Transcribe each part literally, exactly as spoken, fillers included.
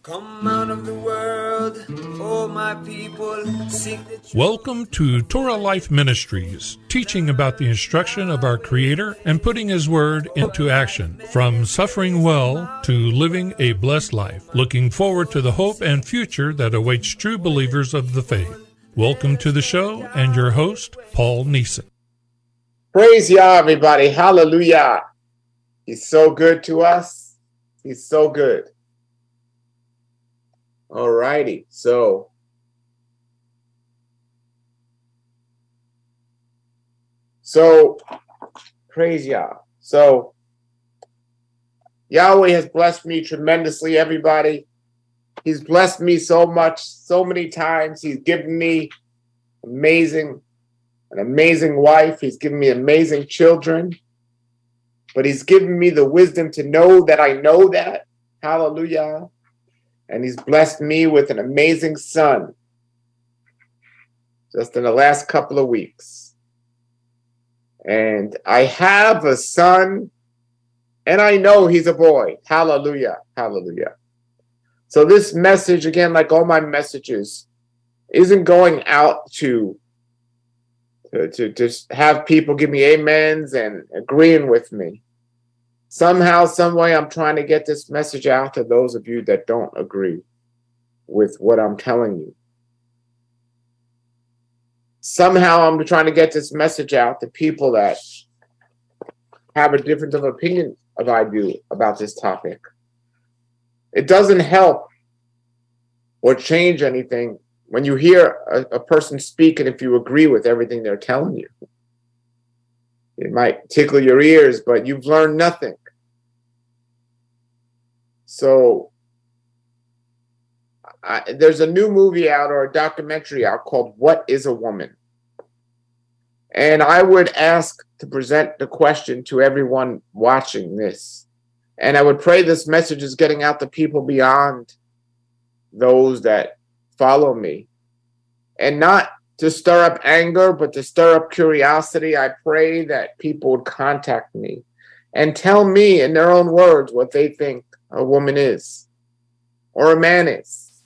Come out of the world, oh my people, seek the truth. Welcome to Torah Life Ministries, teaching about the instruction of our Creator and putting His Word into action, from suffering well to living a blessed life, looking forward to the hope and future that awaits true believers of the faith. Welcome to the show and your host, Paul Neeson. Praise Yah, everybody. Hallelujah. He's so good to us. He's so good. All righty. So, so praise Yah. So, Yahweh has blessed me tremendously, everybody. He's blessed me so much, so many times. He's given me amazing, an amazing wife. He's given me amazing children. But he's given me the wisdom to know that I know that. Hallelujah. And he's blessed me with an amazing son just in the last couple of weeks. And I have a son, and I know he's a boy. Hallelujah. Hallelujah. So this message, again, like all my messages, isn't going out to, to, to just have people give me amens and agreeing with me. Somehow, some way, I'm trying to get this message out to those of you that don't agree with what I'm telling you. Somehow, I'm trying to get this message out to people that have a different of opinion of I do about this topic. It doesn't help or change anything when you hear a, a person speak and if you agree with everything they're telling you. It might tickle your ears, but you've learned nothing. So I, there's a new movie out or a documentary out called What is a Woman? And I would ask to present the question to everyone watching this. And I would pray this message is getting out to people beyond those that follow me. And not to stir up anger, but to stir up curiosity. I pray that people would contact me and tell me in their own words what they think a woman is or a man is.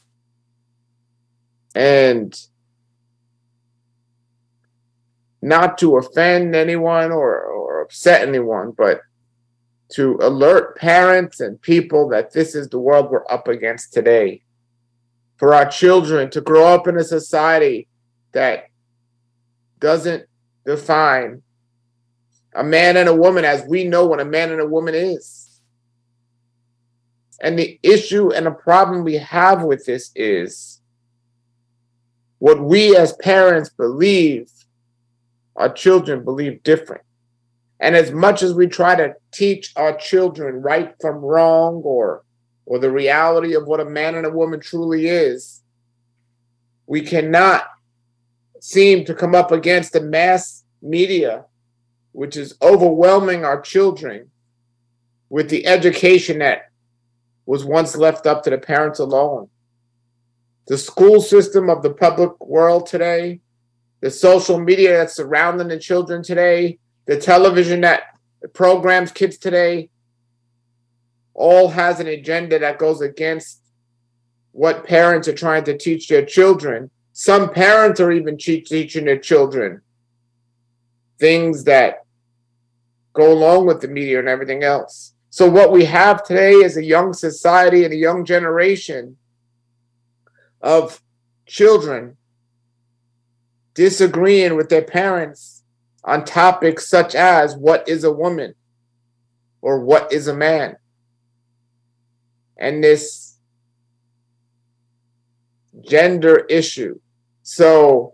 And not to offend anyone or, or upset anyone, but to alert parents and people that this is the world we're up against today. For our children to grow up in a society that doesn't define a man and a woman as we know what a man and a woman is. And the issue and the problem we have with this is what we as parents believe, our children believe different. And as much as we try to teach our children right from wrong or, or the reality of what a man and a woman truly is, we cannot seem to come up against the mass media, which is overwhelming our children with the education that was once left up to the parents alone. The school system of the public world today, the social media that's surrounding the children today, the television that programs kids today, all has an agenda that goes against what parents are trying to teach their children. Some parents are even teaching their children things that go along with the media and everything else. So what we have today is a young society and a young generation of children disagreeing with their parents on topics such as what is a woman or what is a man. And this gender issue. So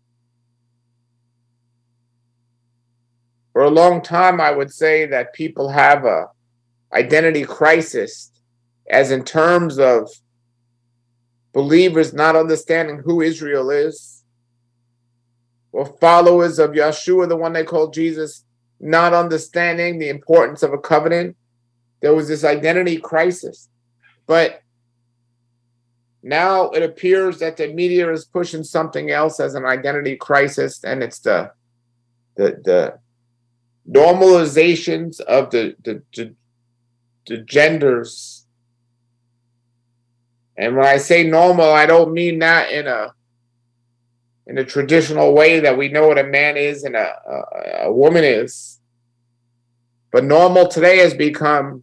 for a long time, I would say that people have a identity crisis, as in terms of believers not understanding who Israel is, or followers of Yeshua, the one they call Jesus, not understanding the importance of a covenant. There was this identity crisis. But now it appears that the media is pushing something else as an identity crisis, and it's the the the normalizations of the the, the, the genders And when I say normal, I don't mean that in a in a traditional way that we know what a man is and a, a, a woman is. But normal today has become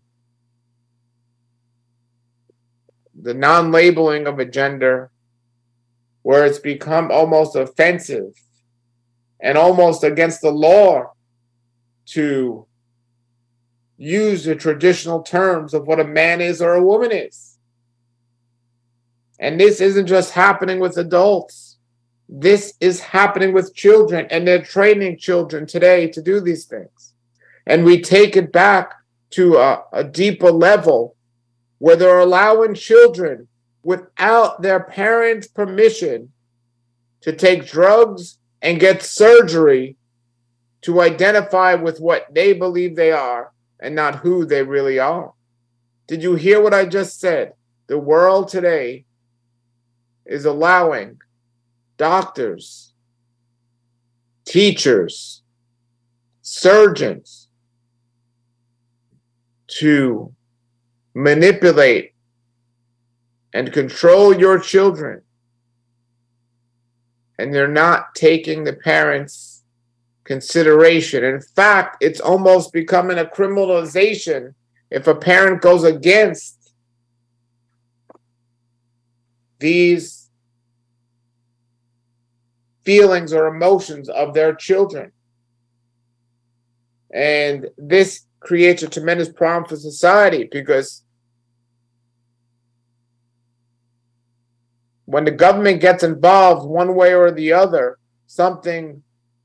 the non-labeling of a gender, where it's become almost offensive and almost against the law to use the traditional terms of what a man is or a woman is. And this isn't just happening with adults. This is happening with children, and they're training children today to do these things. And we take it back to a, a deeper level where they're allowing children without their parents' permission to take drugs and get surgery to identify with what they believe they are and not who they really are. Did you hear what I just said? The world today is allowing doctors, teachers, surgeons to manipulate and control your children, and they're not taking the parents' consideration. In fact, it's almost becoming a criminalization if a parent goes against these feelings or emotions of their children. And this creates a tremendous problem for society, because when the government gets involved one way or the other, something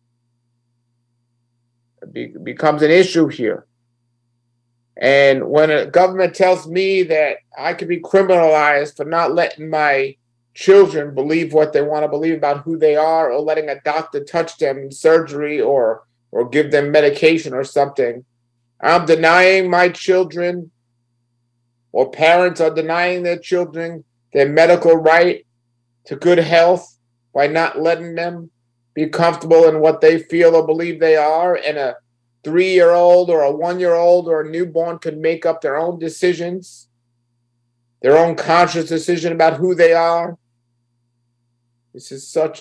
be- becomes an issue here. And when a government tells me that I could be criminalized for not letting my children believe what they want to believe about who they are, or letting a doctor touch them in surgery, or or give them medication or something, I'm denying my children, or parents are denying their children, their medical right to good health by not letting them be comfortable in what they feel or believe they are. And a three-year-old or a one-year-old or a newborn can make up their own decisions, their own conscious decision about who they are. This is such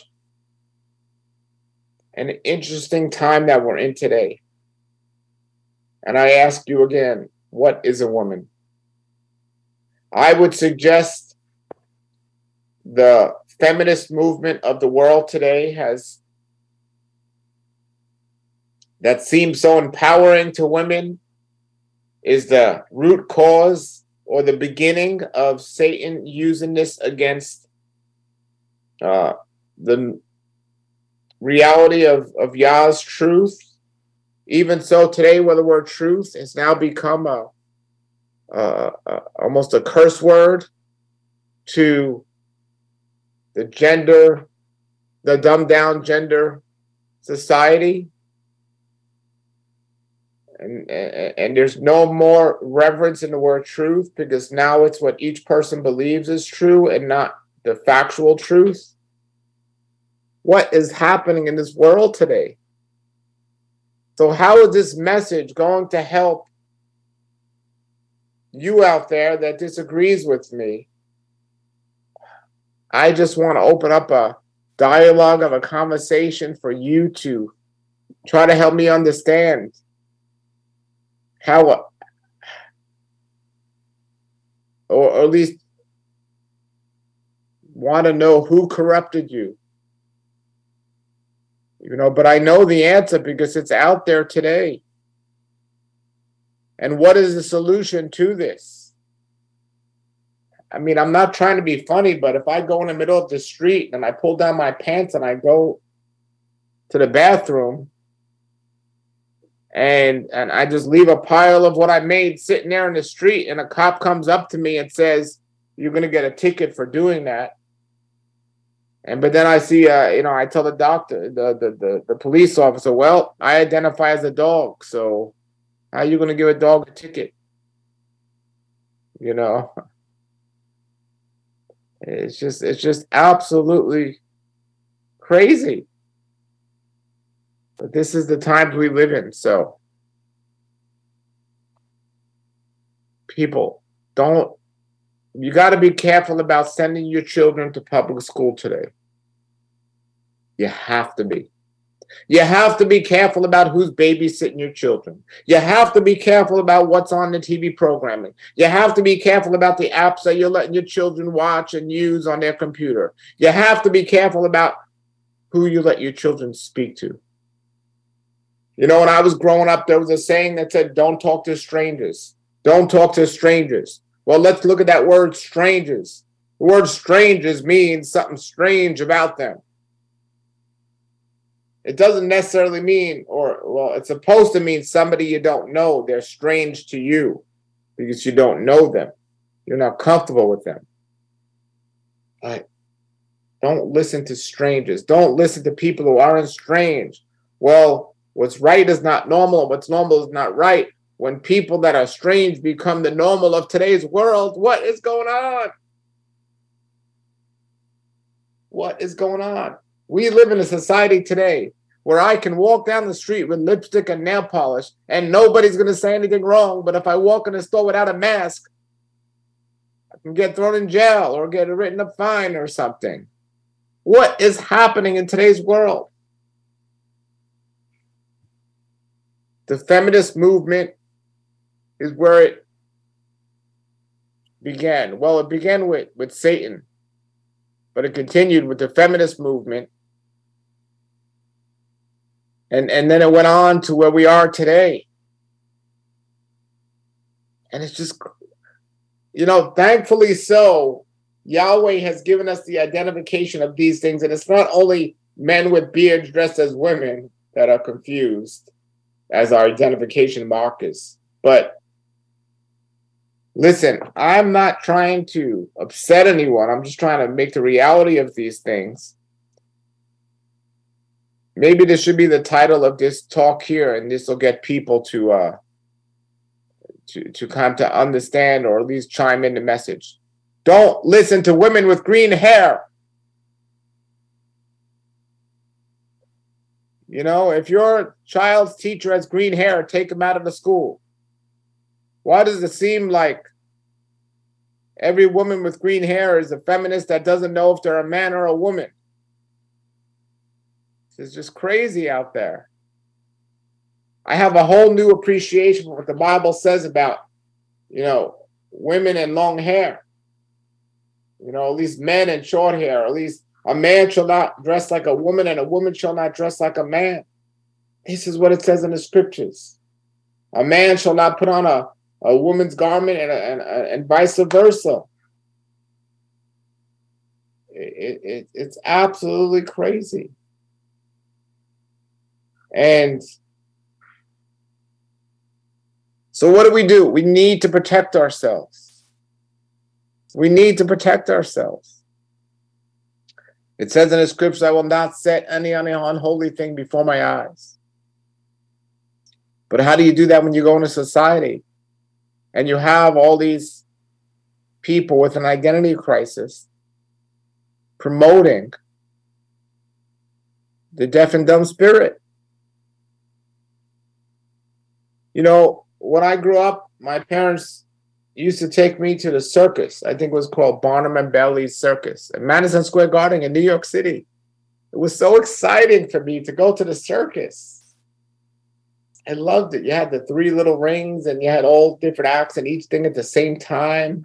an interesting time that we're in today. And I ask you again, what is a woman? I would suggest the feminist movement of the world today has that seems so empowering to women is the root cause or the beginning of Satan using this against uh, the reality of, of Yah's truth. Even so, today, where the word truth has now become a, a, a almost a curse word to the gender, the dumbed down gender society. And, and, and there's no more reverence in the word truth, because now it's what each person believes is true and not the factual truth. What is happening in this world today? So how is this message going to help you out there that disagrees with me? I just want to open up a dialogue of a conversation for you to try to help me understand how, or at least want to know who corrupted you. You know, but I know the answer because it's out there today. And what is the solution to this? I mean, I'm not trying to be funny, but if I go in the middle of the street and I pull down my pants and I go to the bathroom and and I just leave a pile of what I made sitting there in the street, and a cop comes up to me and says, "You're going to get a ticket for doing that." And but then I see, uh, you know, I tell the doctor, the, the the the police officer, "Well, I identify as a dog, so how are you going to give a dog a ticket?" You know, it's just it's just absolutely crazy. But this is the times we live in, so people, don't You got to be careful about sending your children to public school today. You have to be. You have to be careful about who's babysitting your children. You have to be careful about what's on the T V programming. You have to be careful about the apps that you're letting your children watch and use on their computer. You have to be careful about who you let your children speak to. You know, when I was growing up, there was a saying that said, don't talk to strangers. Don't talk to strangers. Well, let's look at that word strangers. The word strangers means something strange about them. It doesn't necessarily mean, or, well, it's supposed to mean somebody you don't know. They're strange to you because you don't know them. You're not comfortable with them. All right. Don't listen to strangers. Don't listen to people who aren't strange. Well, what's right is not normal, and what's normal is not right. When people that are strange become the normal of today's world, what is going on? What is going on? We live in a society today where I can walk down the street with lipstick and nail polish and nobody's going to say anything wrong. But if I walk in a store without a mask, I can get thrown in jail or get written a fine or something. What is happening in today's world? The feminist movement is where it began. Well, it began with, with Satan, but it continued with the feminist movement. And, and then it went on to where we are today. And it's just, you know, thankfully so, Yahweh has given us the identification of these things. And it's not only men with beards dressed as women that are confused as our identification markers. But listen, I'm not trying to upset anyone. I'm just trying to make the reality of these things. Maybe this should be the title of this talk here, and this will get people to uh, to to come to understand, or at least chime in the message. Don't listen to women with green hair. You know, if your child's teacher has green hair, take him out of the school. Why does it seem like every woman with green hair is a feminist that doesn't know if they're a man or a woman? It's just crazy out there. I have a whole new appreciation for what the Bible says about, you know, women and long hair. You know, at least men and short hair. At least a man shall not dress like a woman and a woman shall not dress like a man. This is what it says in the scriptures. A man shall not put on a, a woman's garment and, and, and vice versa. It, it, it's absolutely crazy. And so what do we do? We need to protect ourselves. We need to protect ourselves. It says in the scriptures, I will not set any unholy thing before my eyes. But how do you do that when you go into society and you have all these people with an identity crisis promoting the deaf and dumb spirit? You know, when I grew up, my parents used to take me to the circus. I think it was called Barnum and Bailey's Circus in Madison Square Garden in New York City. It was so exciting for me to go to the circus. I loved it. You had the three little rings and you had all different acts and each thing at the same time.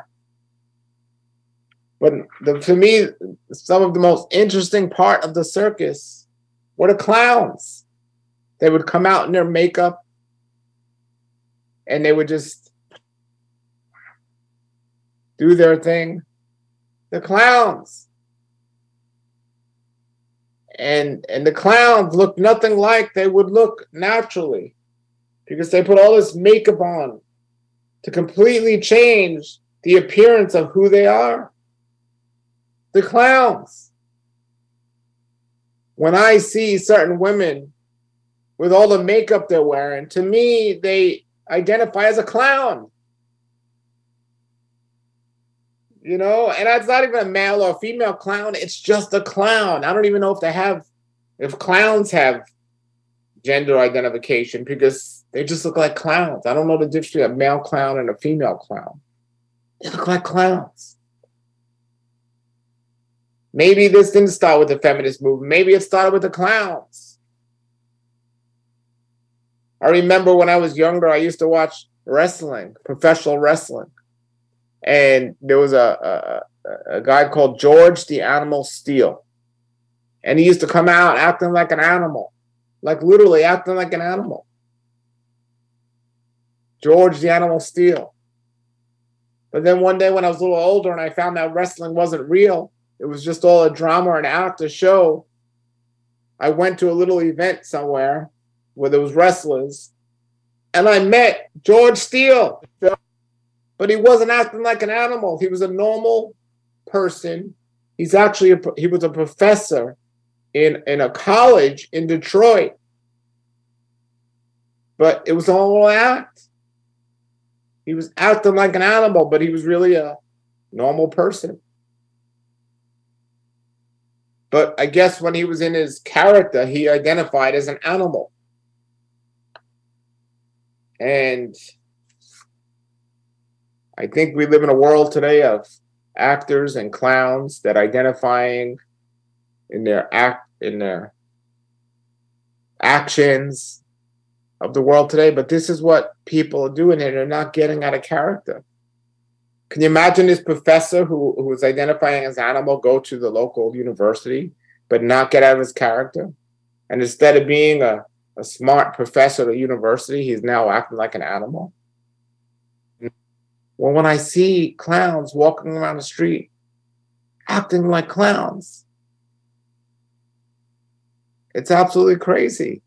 But the, to me, some of the most interesting part of the circus were the clowns. They would come out in their makeup and they would just do their thing. The clowns. And, and the clowns looked nothing like they would look naturally because they put all this makeup on to completely change the appearance of who they are. The clowns. When I see certain women with all the makeup they're wearing, to me, they identify as a clown. You know, and it's not even a male or a female clown. It's just a clown. I don't even know if they have, if clowns have gender identification because they just look like clowns. I don't know the difference between a male clown and a female clown. They look like clowns. Maybe this didn't start with the feminist movement. Maybe it started with the clowns. I remember when I was younger, I used to watch wrestling, professional wrestling. And there was a, a, a guy called George the Animal Steele. And he used to come out acting like an animal, like literally acting like an animal. George the Animal Steele. But then one day when I was a little older and I found that wrestling wasn't real, it was just all a drama and act, a show, I went to a little event somewhere where there was wrestlers, and I met George Steele. But he wasn't acting like an animal. He was a normal person. He's actually, a, he was a professor in, in a college in Detroit. But it was all an act. He was acting like an animal, but he was really a normal person. But I guess when he was in his character, he identified as an animal. And I think we live in a world today of actors and clowns that identifying in their act in their actions of the world today. But this is what people are doing, and they're not getting out of character. Can you imagine this professor who, who was identifying as an animal go to the local university, but not get out of his character? And instead of being a, a smart professor at a university, he's now acting like an animal. Well, when I see clowns walking around the street, acting like clowns, it's absolutely crazy.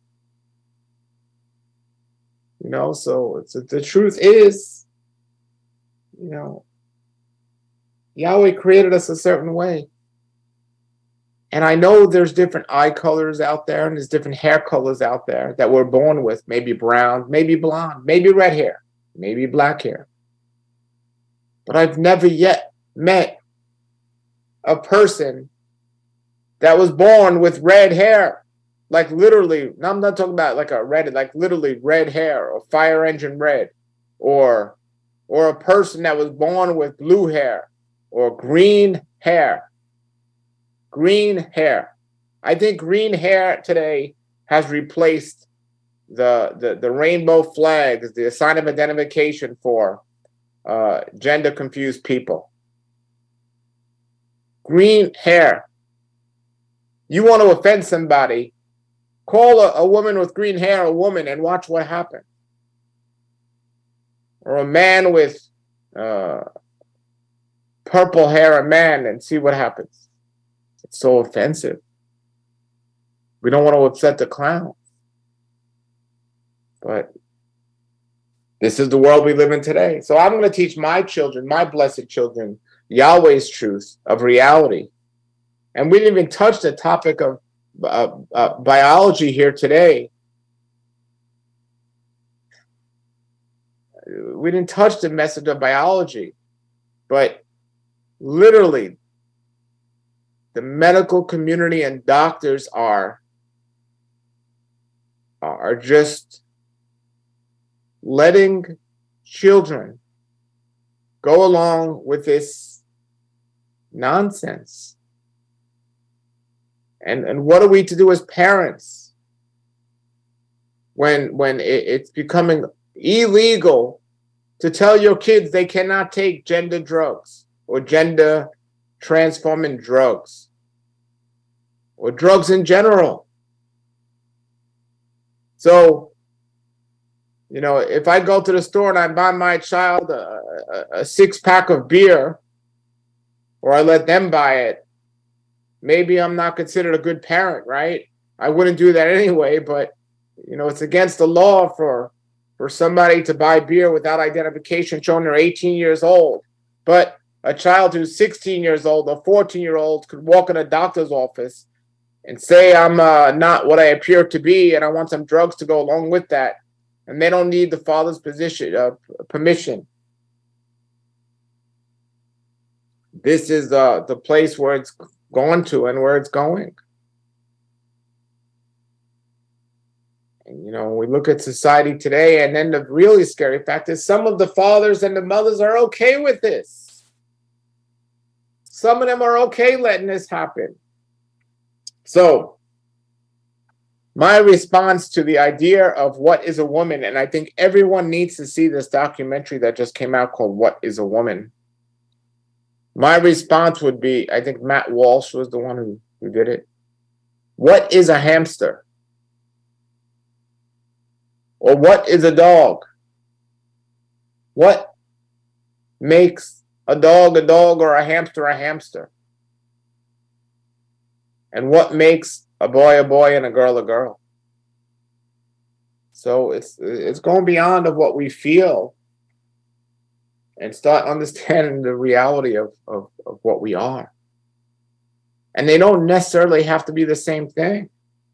You know, so it's, the truth is, you know, Yahweh created us a certain way. And I know there's different eye colors out there and there's different hair colors out there that we're born with, maybe brown, maybe blonde, maybe red hair, maybe black hair. But I've never yet met a person that was born with red hair. Like literally, no, I'm not talking about like a red, like literally red hair or fire engine red, or, or a person that was born with blue hair or green hair. Green hair. I think green hair today has replaced the, the, the rainbow flag as the sign of identification for uh, gender confused people. Green hair. You want to offend somebody, call a, a woman with green hair a woman and watch what happens. Or a man with uh, purple hair a man and see what happens. It's so offensive. We don't want to upset the clown. But this is the world we live in today. So I'm going to teach my children, my blessed children, Yahweh's truth of reality. And we didn't even touch the topic of uh, uh, biology here today. We didn't touch the message of biology. But literally, the medical community and doctors are, are just letting children go along with this nonsense. And, and what are we to do as parents when, when it, it's becoming illegal to tell your kids they cannot take gender drugs or gender transforming drugs or drugs in general? So, you know, if I go to the store and I buy my child a, a, a six pack of beer, or I let them buy it, maybe I'm not considered a good parent, right? I wouldn't do that anyway, but, you know, it's against the law for, for somebody to buy beer without identification showing they're eighteen years old. But a child who's sixteen years old or fourteen year old could walk in a doctor's office and say, I'm uh, not what I appear to be, and I want some drugs to go along with that. And they don't need the father's position, uh, permission. This is uh, the place where it's gone to and where it's going. And, you know, we look at society today, and then the really scary fact is some of the fathers and the mothers are okay with this. Some of them are okay letting this happen. So my response to the idea of what is a woman, and I think everyone needs to see this documentary that just came out called What is a Woman. My response would be, I think Matt Walsh was the one who, who did it. What is a hamster? Or what is a dog? What makes a dog a dog or a hamster a hamster? And what makes a boy a boy and a girl a girl? So it's it's going beyond of what we feel and start understanding the reality of, of, of what we are. And they don't necessarily have to be the same thing.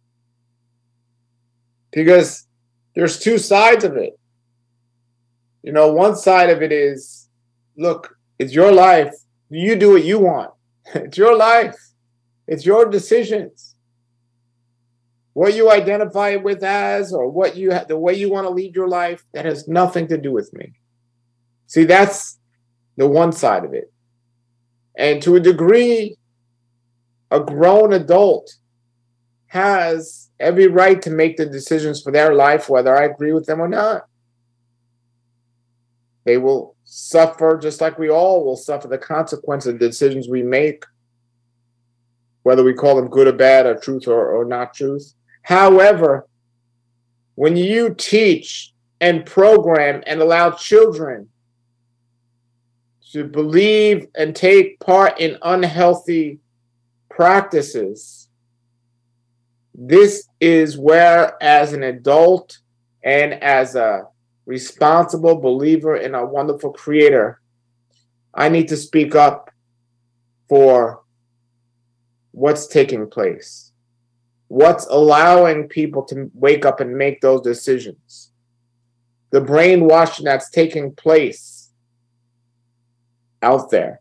Because there's two sides of it. You know, one side of it is, look, it's your life. You do what you want. It's your life. It's your decisions. What you identify with as, or what you the way you want to lead your life, that has nothing to do with me. See, that's the one side of it. And to a degree, a grown adult has every right to make the decisions for their life, whether I agree with them or not. They will suffer, just like we all will suffer the consequence of the decisions we make, whether we call them good or bad, or truth or, or not truth. However, when you teach and program and allow children to believe and take part in unhealthy practices, this is where, as an adult and as a responsible believer in a wonderful creator, I need to speak up for what's taking place, what's allowing people to wake up and make those decisions, the brainwashing that's taking place out there.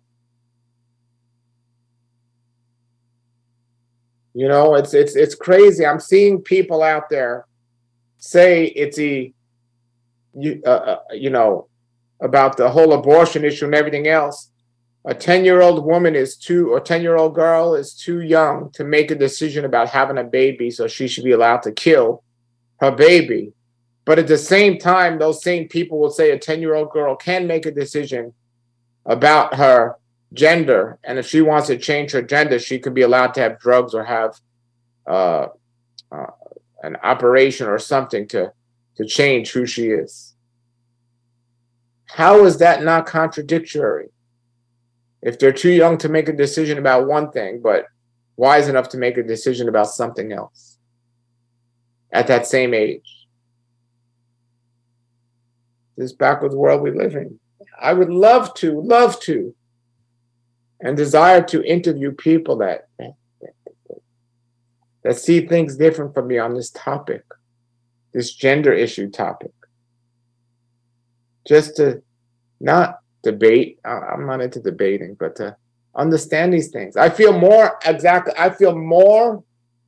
You know, it's it's it's crazy. I'm seeing people out there say it's a, you, uh, uh, you know, about the whole abortion issue and everything else. A ten-year-old woman is too, or ten-year-old girl is too young to make a decision about having a baby, so she should be allowed to kill her baby. But at the same time, those same people will say a ten-year-old girl can make a decision about her gender, and if she wants to change her gender, she could be allowed to have drugs or have uh, uh, an operation or something to, to change who she is. How is that not contradictory? If they're too young to make a decision about one thing, but wise enough to make a decision about something else at that same age. This backwards world we live in. I would love to, love to, and desire to interview people that, that, that see things different from me on this topic, this gender issue topic. Just to not debate, I'm not into debating, but to understand these things. I feel more, exactly, I feel more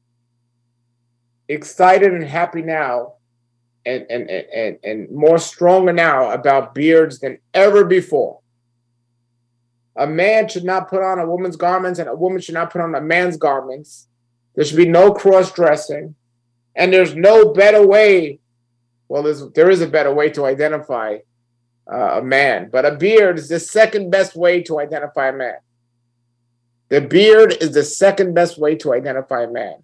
excited and happy now and, and, and, and more stronger now about beards than ever before. A man should not put on a woman's garments, and a woman should not put on a man's garments. There should be no cross-dressing. And there's no better way, well, there's, there is a better way to identify uh, a man, but a beard is the second best way to identify a man. The beard is the second best way to identify a man.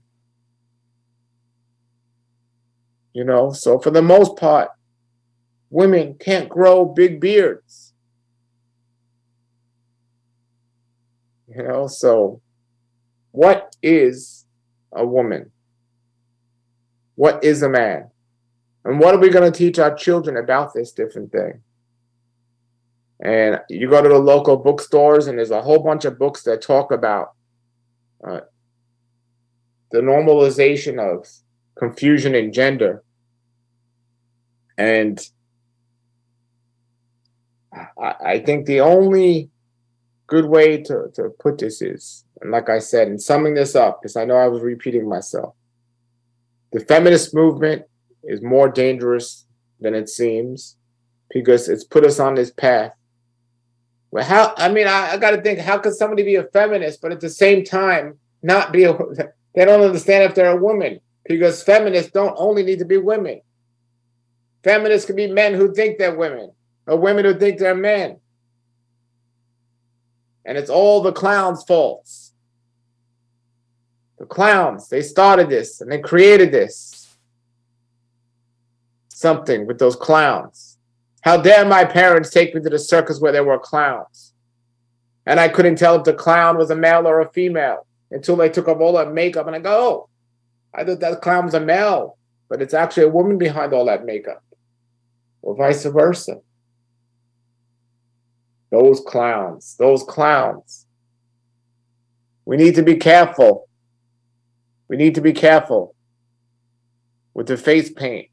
You know, so for the most part, women can't grow big beards. You know, so what is a woman? What is a man? And what are we going to teach our children about this different thing? And you go to the local bookstores, and there's a whole bunch of books that talk about uh, the normalization of confusion in gender. And I, I think the only good way to, to put this is, and like I said, and summing this up, because I know I was repeating myself, the feminist movement is more dangerous than it seems, because it's put us on this path Well, how, I mean, I, I got to think, how could somebody be a feminist, but at the same time not be a, they don't understand if they're a woman, because feminists don't only need to be women. Feminists can be men who think they're women, or women who think they're men. And it's all the clowns' faults. The clowns, they started this and they created this. Something with those clowns. How dare my parents take me to the circus where there were clowns? And I couldn't tell if the clown was a male or a female until they took off all that makeup. And I go, oh, I thought that clown was a male, but it's actually a woman behind all that makeup. Or vice versa. Those clowns, those clowns. We need to be careful. We need to be careful with the face paint.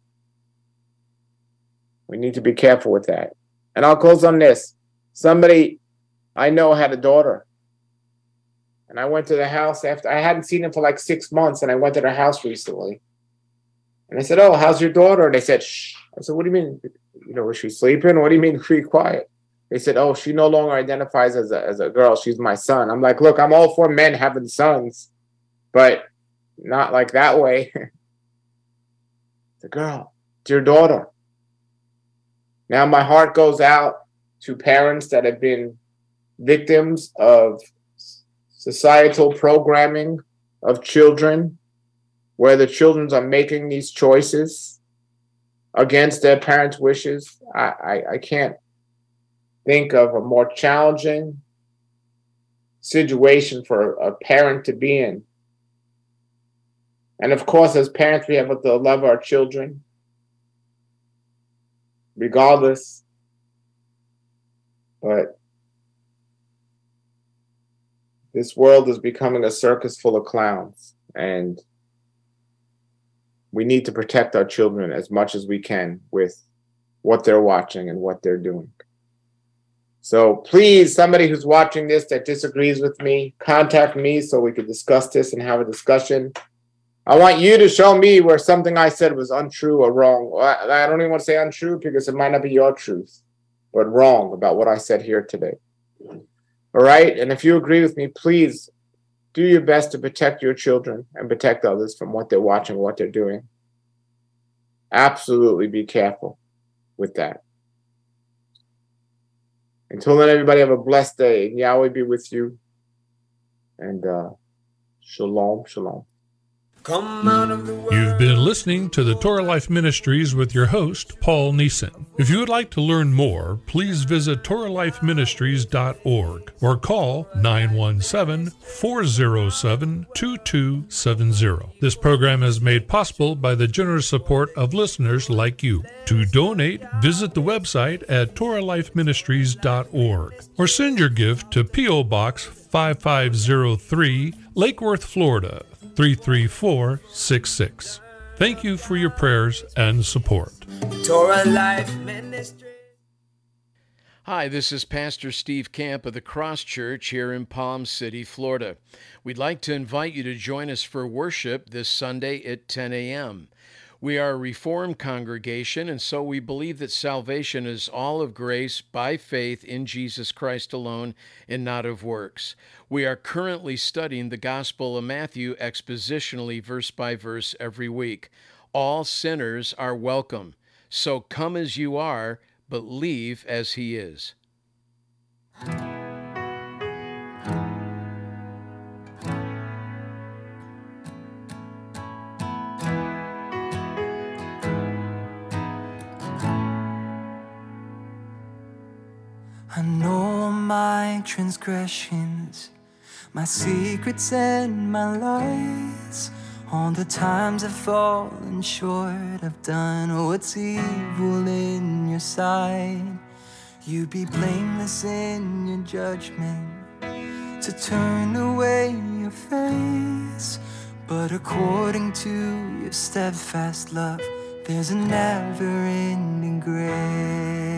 We need to be careful with that. And I'll close on this. Somebody I know had a daughter. And I went to the house after, I hadn't seen him for like six months, and I went to their house recently. And I said, oh, how's your daughter? And they said, shh. I said, what do you mean? You know, was she sleeping? What do you mean, be quiet? They said, oh, she no longer identifies as a, as a girl. She's my son. I'm like, look, I'm all for men having sons, but not like that way. It's a girl. It's your daughter. Now my heart goes out to parents that have been victims of societal programming of children, where the children are making these choices against their parents' wishes. I, I, I can't think of a more challenging situation for a parent to be in. And of course, as parents, we have to love our children, regardless. But this world is becoming a circus full of clowns, and we need to protect our children as much as we can with what they're watching and what they're doing. So please, somebody who's watching this that disagrees with me, contact me so we can discuss this and have a discussion. I want you to show me where something I said was untrue or wrong. I don't even want to say untrue because it might not be your truth, but wrong about what I said here today. All right? And if you agree with me, please do your best to protect your children and protect others from what they're watching, what they're doing. Absolutely be careful with that. Until then, everybody have a blessed day. And Yahweh be with you. And uh, shalom, shalom. Come out of the world. You've been listening to the Torah Life Ministries with your host, Paul Neeson. If you would like to learn more, please visit Torah Life Ministries dot org or call nine one seven, four zero seven, two two seven zero. This program is made possible by the generous support of listeners like you. To donate, visit the website at Torah Life Ministries dot org or send your gift to P O Box five five zero three, Lake Worth, Florida, three three four six six. Thank you for your prayers and support. Torah Life Ministry. Hi, this is Pastor Steve Camp of the Cross Church here in Palm City, Florida. We'd like to invite you to join us for worship this Sunday at ten a.m. We are a Reformed congregation, and so we believe that salvation is all of grace by faith in Jesus Christ alone and not of works. We are currently studying the Gospel of Matthew expositionally, verse by verse, every week. All sinners are welcome. So come as you are, but leave as he is. I know my transgressions, my secrets and my lies, all the times I've fallen short, I've done what's evil in your sight. You be blameless in your judgment, to turn away your face, but according to your steadfast love, there's a never-ending grace.